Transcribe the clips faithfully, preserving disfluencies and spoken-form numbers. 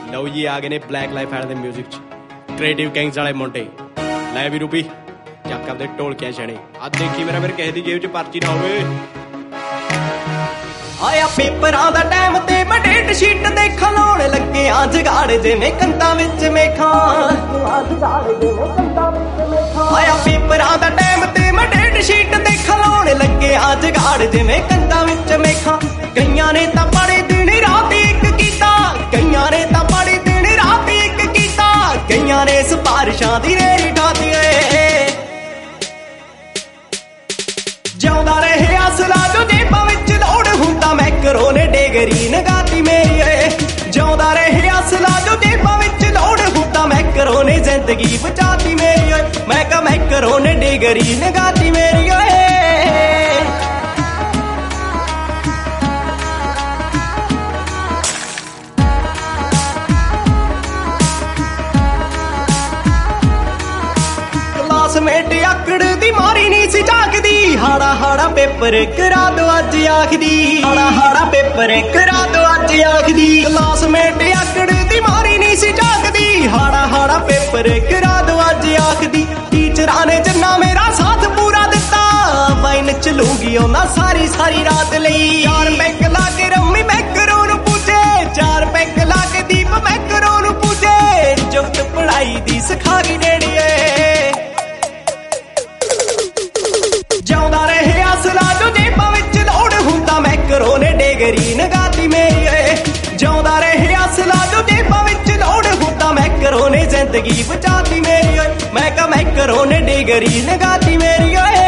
ਲਓ ਜੀ ਆ ਗਏ ਨੇ ਬਲੈਕ ਲਾਈਫ ਵਾਲੇ ਦੇ ਮਿਊਜ਼ਿਕ ਚ ਕ੍ਰੀਏਟਿਵ ਕਿੰਗਸ ਵਾਲੇ ਮੁੰਡੇ। ਲੈ ਵੀ ਰੂਪੀ ਚੱਕ ਆਪਦੇ ਢੋਲਕਿਆਂ ਛਣੇ ਆ ਦੇਖੀ ਮੇਰਾ ਫਿਰ ਕਿਸੇ ਦੀ ਜੇਬ ਚ ਪਰਚੀ ਨਾ ਹੋਵੇ। ਆਇਆ ਪੇਪਰਾਂ ਦਾ ਟਾਈਮ ਤੇ ਮੈਂ ਡੇਟ ਸ਼ੀਟ ਦੇਖਣ ਲਾਉਣ ਲੱਗੇ ਆ ਜਗਾੜ ਜਿਵੇਂ ਕੰਧਾਂ ਵਿੱਚ ਮੇਖਾਂ। ਆਇਆ ਪੇਪਰਾਂ ਦਾ ਟਾਈਮ ਤੇ ਮੈਂ ਡੇਟ ਸ਼ੀਟ ਦੇਖਣ ਲਾਉਣ ਲੱਗੇ ਆ ਜਗਾੜ ਜਿਵੇਂ ਕੰਧਾਂ ਵਿੱਚ ਮੇਖਾਂ। ਕਈਆਂ ਨੇ ਤਾਂ ਪੜੇ ਦਿਨ ਰਾਤ ਇੱਕ ਕੀਤਾ, ਕਈਆਂ ਨੇ ਤਾਂ ਪੜੇ ਦਿਨ ਰਾਤ ਇੱਕ ਕੀਤਾ, ਕਈਆਂ ਨੇ ਸਿਫਾਰਿਸ਼ਾਂ ਦੀ ਰੇੜੀ ਢਾਤੀ ਏ। ਜਿਉਂਦਾ ਰਹੇ ਅਸਲਾ ਜੋ ਜੇਬਾਂ ਵਿੱਚ ਲੋੜ ਹੁੰਦਾ ਮੈਕਰੋ ਨੇ ਡਿਗਰੀ ਨਗਾਤੀ ਮੇਰੀ ਏ। ਜਿਉਂਦਾ ਰਹੇ ਅਸਲਾ ਜੋ ਜੇਬਾਂ ਵਿੱਚ ਲੋੜ ਹੁੰਦਾ ਮੈਕਰੋ ਨੇ ਜ਼ਿੰਦਗੀ ਬਚਾਤੀ ਮੇਰੀ ਓਏ। ਮੈਂ ਕਹਾਂ ਮੈਕਰੋ ਨੇ ਡਿਗਰੀ ਨਗਾਤੀ ਮੇਰੀ ਓਏ। ਕਲਾਸਮੇਟ ਆਕੜ ਦੀ ਮਾਰੀ ਨਹੀਂ ਸੀ ਝਾਕਦੀ, ਹਾੜਾ ਹਾੜਾ ਪੇਪਰ ਕਰਾ ਦੋ ਅੱਜ ਆਖਦੀ, ਹਾੜਾ ਹਾੜਾ ਪੇਪਰ ਕਰਾ ਦੋ ਅੱਜ ਆਖਦੀ। ਕਲਾਸਮੇਟ ਆਕੜ ਦੀ ਮਾਰੀ ਨਹੀਂ ਸੀ ਝਾਕਦੀ, ਹਾੜਾ ਹਾੜਾ ਪੇਪਰ ਕਰਾ ਦੋ ਅੱਜ ਆਖਦੀ। ਟੀਚਰਾਂ ਨੇ ਜਿੰਨਾ ਮੇਰਾ ਸਾਥ ਪੂਰਾ ਦਿੱਤਾ, ਵਾਈਨ ਚਲੂਗੀ ਉਹਨਾਂ ਸਾਰੀ ਸਾਰੀ ਰਾਤ ਲਈ। ਚਾਰ ਪੈਕ ਲਾ ਕੇ ਰੰਮੀ ਮੈਕਰੋ ਨੂੰ ਪੁੱਛੇ, ਚਾਰ ਪੈਕ ਲਾ ਕੇ ਦੀਪ ਮੈਕਰੋ ਨੂੰ ਪੁੱਛੇ, ਜੁਗਤ ਪੜਾਈ ਦੀ ਸਿਖਾ ਗਈ ਨੇੜੀਏ। ਜਿਉਂਦਾ ਰਹੇ ਅਸਲਾ ਜੋ ਜੇਬਾਂ ਵਿੱਚ ਲੋੜ ਹੁੰਦਾ ਮੈਕਰੋ ਨੇ ਡਿਗਰੀ ਨਗਾਤੀ ਮੇਰੀ ਏ। ਜਿਉਂਦਾ ਰਹੇ ਅਸਲਾ ਜੋ ਜੇਬਾਂ ਵਿੱਚ ਲੋੜ ਹੁੰਦਾ ਮੈਕਰੋ ਨੇ ਜ਼ਿੰਦਗੀ ਬਚਾਤੀ ਮੇਰੀ ਓਏ। ਮੈਂ ਕਹਾਂ ਮੈਕਰੋ ਨੇ ਡਿਗਰੀ ਨਗਾਤੀ ਮੇਰੀ ਓਏ।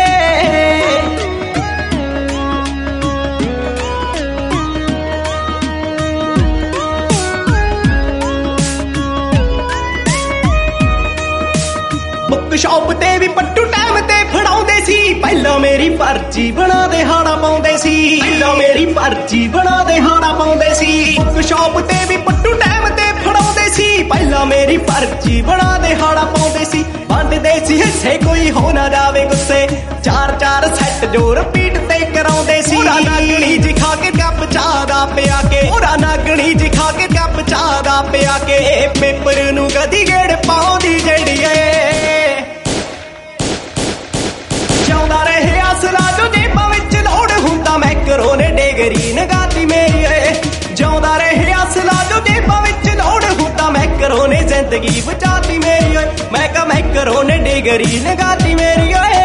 ਬੁੱਕ ਸ਼ਾਪ ਤੇ ਵੀ ਪੱਟੂ ਟਾਈਮ ਤੇ ਫੜਾਉਂਦੇ ਸੀ, ਪਹਿਲਾਂ ਮੇਰੀ ਪਰਚੀ ਬਣਾ ਦੇ ਹਾੜਾ ਪਾਉਂਦੇ ਸੀ, ਪਹਿਲਾਂ ਮੇਰੀ ਪਰਚੀ ਬਣਾ ਦੇ ਹਾੜਾ ਪਾਉਂਦੇ ਸੀ। ਬੁੱਕ ਸ਼ਾਪ ਤੇ ਵੀ ਪੱਟੂ ਟਾਈਮ ਤੇ ਫੜਾਉਂਦੇ ਸੀ, ਪਹਿਲਾਂ ਮੇਰੀ ਪਰਚੀ ਬਣਾ ਦੇ ਹਾੜਾ ਪਾਉਂਦੇ ਸੀ। ਵੰਡਦੇ ਸੀ ਹਿੱਸੇ ਕੋਈ ਹੋ ਨਾ ਜਾਵੇ ਗੁੱਸੇ, ਚਾਰ ਚਾਰ ਸੈੱਟ ਜੋ ਰਿਪੀਟ ਤੇ ਕਰਾਉਂਦੇ ਸੀ। ਪੂਰਾ ਨਾਗਣੀ ਜੀ ਖਾ ਕੇ ਕੱਪ ਚਾਹ ਦਾ ਪਿਆ ਕੇ, ਪੂਰਾ ਨਾਗਣੀ ਜੀ ਖਾ ਕੇ ਕੱਪ ਚਾਹ ਦਾ ਪਿਆ ਕੇ, ਪੇਪਰ ਨੂੰ ਕਦੀ ਗੇੜ ਪਾਉਂਦੀ ਜਿਹੜੀ ਏ। ਜਿਉਂਦਾ ਰਹੇ ਅਸਲਾ ਜੋ ਜੇਬਾਂ ਵਿੱਚ ਲੋੜ ਹੁੰਦਾ ਮੈਕਰੋ ਨੇ ਡਿਗਰੀ ਨਗਾਤੀ ਮੇਰੀ ਏ। ਜਿਉਂਦਾ ਰਹੇ ਅਸਲਾ ਜੋ ਜੇਬਾਂ ਵਿੱਚ ਲੋੜ ਹੁੰਦਾ ਮੈਕਰੋ ਨੇ ਜ਼ਿੰਦਗੀ ਬਚਾਤੀ ਮੇਰੀ ਓਏ। ਮੈਂ ਕਹਾਂ ਮੈਕਰੋ ਨੇ ਡਿਗਰੀ ਨਗਾਤੀ ਮੇਰੀ ਓਏ।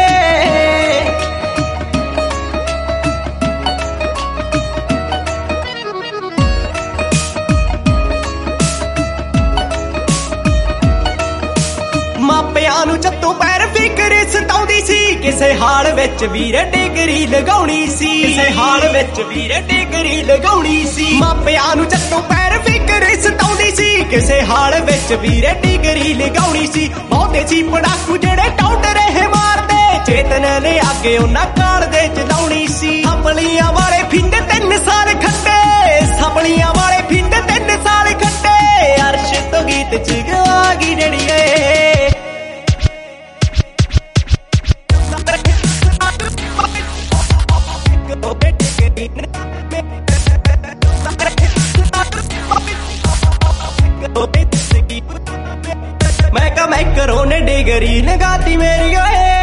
ਮਾਪਿਆਂ ਨੂੰ ਚੱਤੋਂ ਪੈਰ ਫਿਕਰ ਸਤਾਉਂਦੀ ਸੀ, ਕਿਸੇ ਹਾਲ ਵਿੱਚ ਵੀਰੇ ਡਿਗਰੀ ਲਗਾਉਣੀ ਸੀ, ਕਿਸੇ ਹਾਲ ਵਿੱਚ ਵੀਰੇ ਡਿਗਰੀ ਲਗਾਉਣੀ ਸੀ। ਮਾਪਿਆਂ ਨੂੰ ਚੱਤੋਂ ਪੈਰ ਫਿਕਰ ਸਤਾਉਂਦੀ ਸੀ, ਕਿਸੇ ਹਾਲ ਵਿੱਚ ਵੀਰੇ ਡਿਗਰੀ ਲਗਾਉਣੀ ਸੀ। ਬਹੁਤੇ ਸੀ ਪੜਾਕੂ ਜਿਹੜੇ ਟੌਟ ਰਹੇ ਮਾਰਦੇ, ਚੇਤਨ ਨੇ ਅੱਗੇ ਉਹਨਾਂ ਕਾਲ ਦੇ ਚਲਾਉਣੀ ਸੀ। ਸਪਲੀਆਂ ਵਾਲੇ ਫਿੰਡੇ ਤਿੰਨ ਸਾਲ ਖੱਟੇ, ਸਪਲੀਆਂ ਵਾਲੇ ਫਿੰਡੇ ਤਿੰਨ ਸਾਲ ਖੱਟੇ, ਅਰਸ਼ ਤੋਂ ਗੀਤ ਚ ਗਾ ਗਈ ਨੜੀਏ। ਮੈਂ ਕਹਾਂ ਮੈਕਰੋ ਨੇ ਡਿਗਰੀ ਨਗਾਤੀ ਮੇਰੀ ਓਏ।